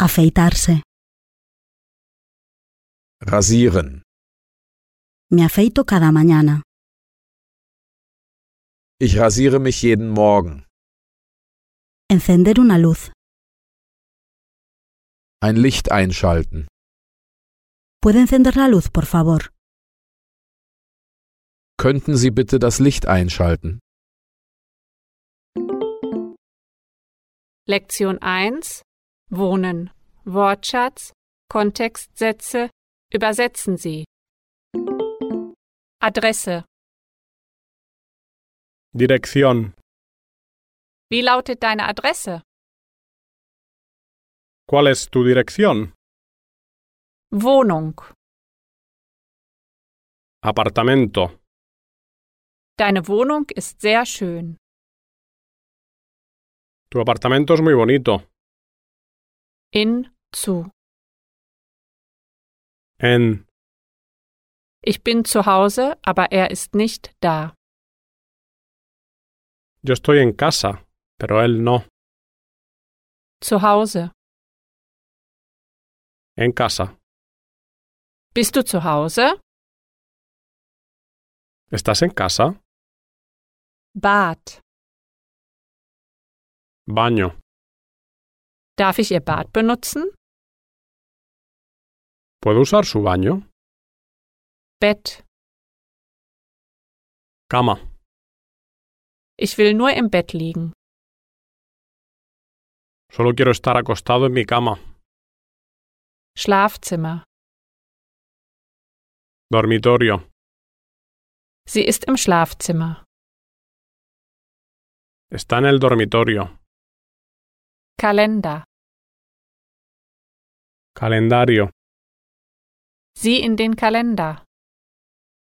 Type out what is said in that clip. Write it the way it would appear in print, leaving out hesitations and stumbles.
Afeitarse. Rasieren. Me afeito cada mañana. Ich rasiere mich jeden Morgen. Encender una luz. Ein Licht einschalten. ¿Puede encender la luz, por favor? Könnten Sie bitte das Licht einschalten? Lektion 1 Wohnen. Wortschatz, Kontextsätze, übersetzen Sie. Adresse. Dirección. Wie lautet deine Adresse? ¿Cuál es tu dirección? Wohnung. Apartamento. Deine Wohnung ist sehr schön. Tu apartamento es muy bonito. In, zu. En. Ich bin zu Hause, aber er ist nicht da. Yo estoy en casa, pero él no. Zu Hause. En casa. Bist du zu Hause? ¿Estás en casa? Bad. Baño. Darf ich Ihr Bad benutzen? ¿Puedo usar su baño? Bett. Cama. Ich will nur im Bett liegen. Solo quiero estar acostado en mi cama. Schlafzimmer. Dormitorio. Sie ist im Schlafzimmer. Está en el dormitorio. Kalender. Calendario. Sieh in den Kalender.